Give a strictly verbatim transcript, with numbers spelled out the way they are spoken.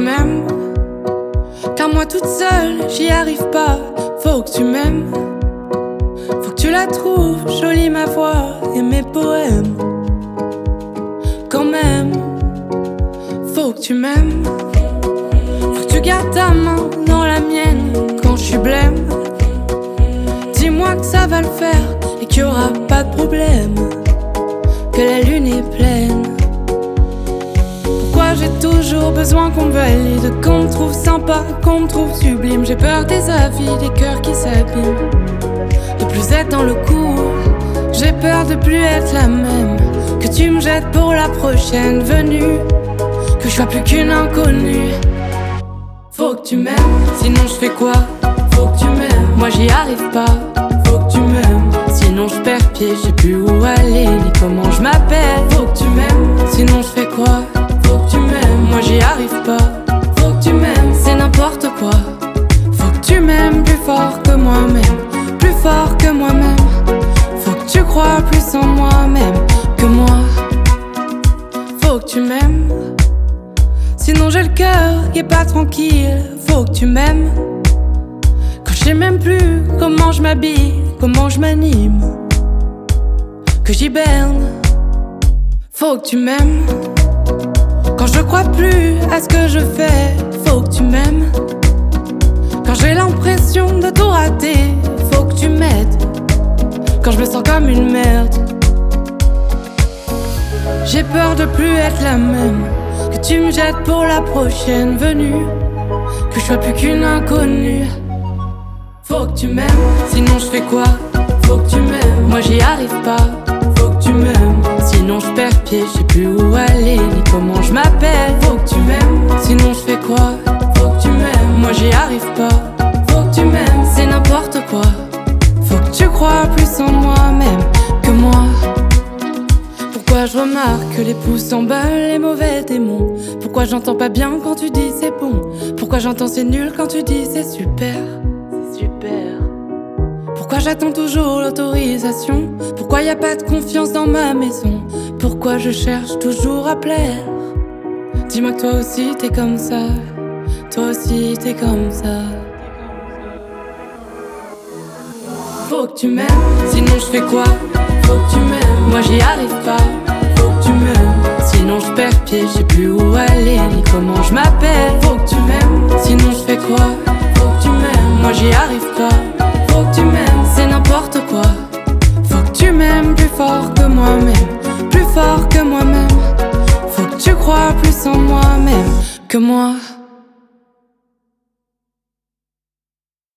m'aimes, car moi toute seule j'y arrive pas. Faut que tu m'aimes, faut que tu la trouves jolie ma voix et mes poèmes. Quand même, faut que tu m'aimes, faut que tu gardes ta main dans la mienne quand je suis blême. Dis-moi que ça va le faire et qu'il y aura pas de problème, que la lune est pleine. Pourquoi j'ai toujours besoin qu'on me valide, qu'on me trouve sympa, qu'on me trouve sublime? J'ai peur des avis, des cœurs qui s'abîment, de plus être dans le coup. J'ai peur de plus être la même, que tu me jettes pour la prochaine venue, que je sois plus qu'une inconnue. Faut que tu m'aimes, sinon je fais quoi? Faut que tu m'aimes, moi j'y arrive pas. Faut que tu m'aimes, sinon je perds pied, je sais plus où aller ni comment je m'appelle. Faut que tu m'aimes, sinon je fais quoi? Faut que tu m'aimes, moi j'y arrive pas. Faut que tu m'aimes, c'est n'importe quoi. Faut que tu m'aimes plus fort que moi-même, plus fort que moi-même. Faut que tu crois plus en moi-même que moi. Faut que tu m'aimes, sinon j'ai le cœur qui est pas tranquille. Faut que tu m'aimes, quand je sais même plus comment je m'habille, comment je m'anime, que j'hiberne. Faut que tu m'aimes, quand je crois plus à ce que je fais. Faut que tu m'aimes, quand j'ai l'impression de tout rater. Faut que tu m'aides, quand je me sens comme une merde. J'ai peur de plus être la même, que tu me jettes pour la prochaine venue, que je sois plus qu'une inconnue. Faut que tu m'aimes, sinon je fais quoi? Faut que tu m'aimes, moi j'y arrive pas. Faut que tu m'aimes, sinon je perds pied, je sais plus où aller ni comment je m'appelle. Faut que tu m'aimes, sinon je fais quoi? Faut que tu m'aimes, moi j'y arrive pas. Faut que tu m'aimes, c'est n'importe quoi. Faut que tu crois plus en moi-même que moi. Pourquoi je remarque que les pouces s'emballent, les mauvais démons? Pourquoi j'entends pas bien quand tu dis c'est bon? Pourquoi j'entends c'est nul quand tu dis c'est super? C'est super. Pourquoi j'attends toujours l'autorisation? Pourquoi y a pas de confiance dans ma maison? Pourquoi je cherche toujours à plaire? Dis-moi que toi aussi t'es comme ça, toi aussi t'es comme ça. Faut que tu m'aimes, sinon je fais quoi? Faut que tu m'aimes, moi j'y arrive pas. Faut que tu m'aimes, sinon je perds pied, je sais plus où aller ni comment je m'appelle. Faut que tu m'aimes, sinon je fais quoi? Faut que tu m'aimes, moi j'y arrive pas. Faut que tu m'aimes, c'est n'importe quoi. Faut que tu m'aimes plus fort que moi-même, plus fort que moi-même. Faut que tu crois plus en moi-même que moi.